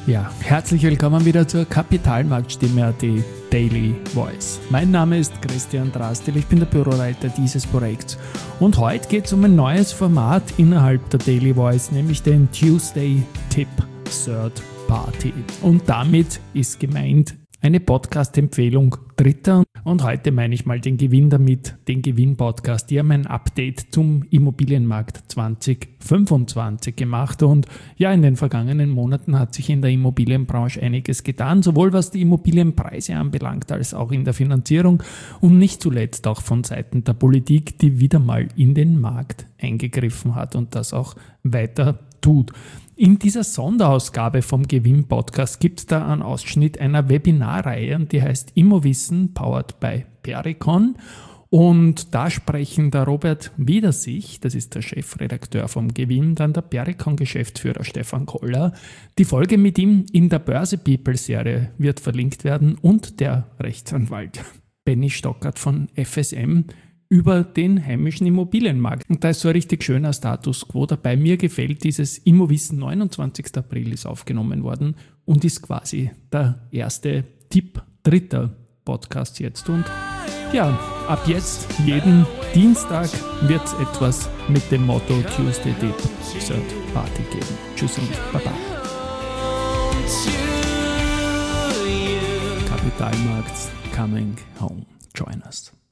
Ja, herzlich willkommen wieder zur Kapitalmarktstimme.at Daily Voice. Mein Name ist Christian Drastil, ich bin der Büroleiter dieses Projekts und heute geht es um ein neues Format innerhalb der Daily Voice, nämlich den Tuesday Tip Third Party. Und damit ist gemeint eine Podcast-Empfehlung Dritter. Und heute meine ich mal den Gewinn damit, den Gewinn-Podcast. Die haben ein Update zum Immobilienmarkt 2025 gemacht. Und ja, in den vergangenen Monaten hat sich in der Immobilienbranche einiges getan, sowohl was die Immobilienpreise anbelangt, als auch in der Finanzierung und nicht zuletzt auch von Seiten der Politik, die wieder mal in den Markt eingegriffen hat und das auch weiter tut. In dieser Sonderausgabe vom Gewinn-Podcast gibt es da einen Ausschnitt einer Webinarreihe, die heißt Immowissen, powered by Pericon. Und da sprechen der Robert Wiedersich, das ist der Chefredakteur vom Gewinn, dann der Pericon-Geschäftsführer Stefan Koller. Die Folge mit ihm in der Börse-People-Serie wird verlinkt werden und der Rechtsanwalt Benny Stockert von FSM über den heimischen Immobilienmarkt. Und da ist so ein richtig schöner Status quo dabei. Mir gefällt dieses Immowissen, 29. April ist aufgenommen worden und ist quasi der erste Tipp dritter Podcast jetzt. Und ja, ab jetzt, jeden Dienstag wird es etwas mit dem Motto Tuesday Tip Third Party geben. Tschüss und Baba. Kapitalmarkts coming home. Join us.